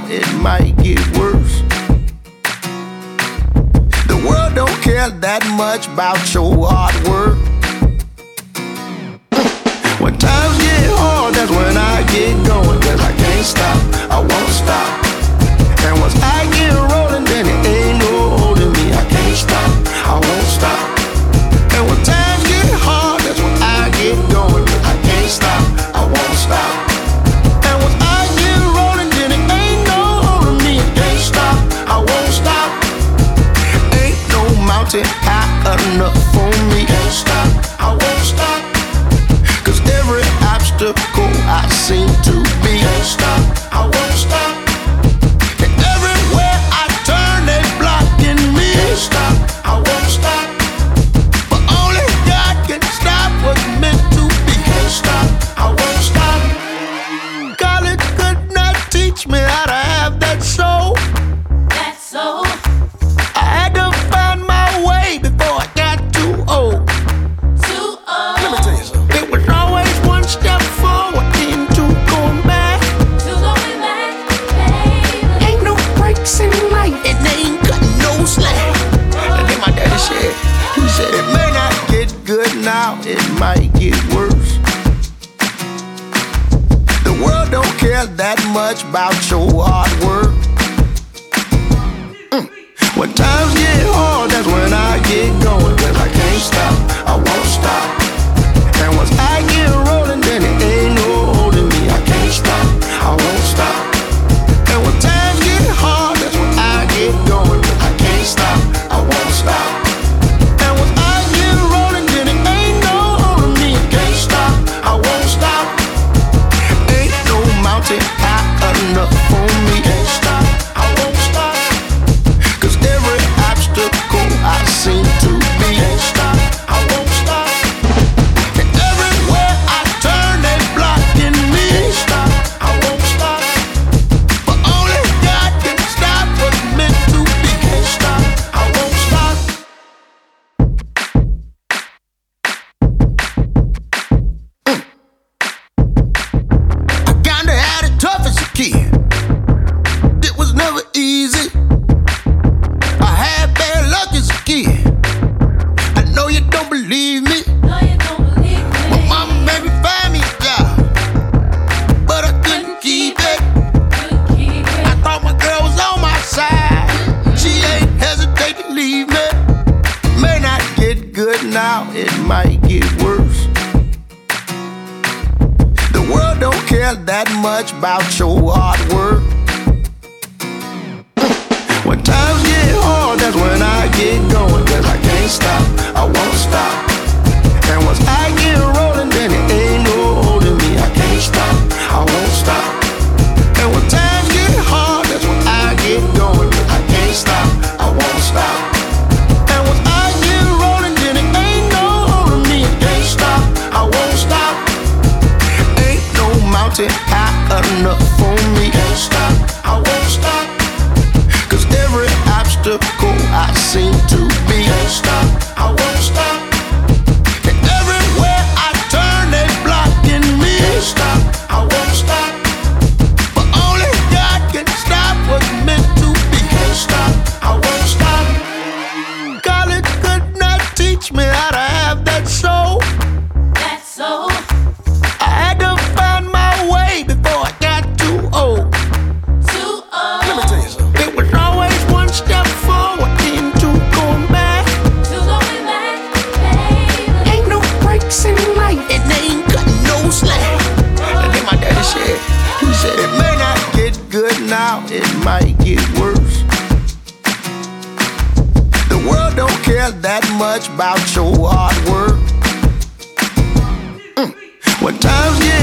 now, it might get worse. The world don't care that much about your hard work. When times get hard, that's when I get going. Cause I can't stop, I won't stop. And once I get rolling, then it ain't no holding me. I can't stop, I won't stop. And when times get hard, that's when I get going. Cause I can't stop, I won't stop. And once I get rolling, then it ain't no holding me. I can't stop, I won't stop. Ain't no mountain high enough for me. Can't stop, I won't stop. Cause every obstacle I seem to be. Can't stop, I won't stop. And everywhere I turn, they blocking me. Can't stop, I won't stop. But only God can stop what's meant to be. Can't stop, I won't stop. College could not teach me how to have that soul. That soul. I had to find my way before I got too old. Too old. Let me tell you something. It was always one step forward, then two going back. Too going back, baby. Ain't no breaks in life, and they ain't cutting no slack. And then my daddy said, he said, it may not get good now, it might get worse. The world don't care that much about your hard work. When times get hard, that's when I get going. Cause I can't stop, I won't stop. And once I get rolling, then it ain't no holding me. I can't stop, I won't stop. And when times get hard, that's when I get going. Cause I can't stop, I won't stop. And once I get rolling, then it ain't no holding me. I can't stop, I won't stop. Ain't no mountain high enough for me. Can't stop, I won't stop. Cause every obstacle I seem to be. Can't stop, I won't stop. And everywhere I turn, they blocking me. Can't stop, I won't stop. But only God can stop what's meant to be. Can't stop, I won't stop. I kinda had it tough as a kid. It was never easy. I had bad luck as a kid. I know you don't believe me. No, you don't believe me. My mama made me find me a job, but I couldn't keep it. Couldn't keep it. I thought my girl was on my side. She ain't hesitate to leave me. May not get good now, it might get worse. The world don't care that much about your hard work. When times get hard, that's when I get going. Cause I can't stop, I won't stop. And once I get rolling, then it ain't no holding me. I can't stop, I won't stop. And when times get hard, that's when I get going. Cause I can't stop, I won't stop. And once I get rolling, then it ain't no holding me. I can't stop, I won't stop. Ain't no mountain high enough for me. Can't stop, I won't stop. Cause every obstacle I seem to be. Can't stop, I won't stop. And everywhere I turn, they blocking me. Can't stop, I won't stop. But only God can stop what's meant to be. Can't stop, I won't stop. College could not teach me how to have that soul. That soul. I had to find my way before I got too old. Too old. Let me tell you something. It was always one step forward, then two going back. Too going back, baby. Ain't no breaks in life, and they ain't cutting no slack. And then my daddy said, he said, it may not get good now, it might get worse. The world don't care that much about your hard work. When times get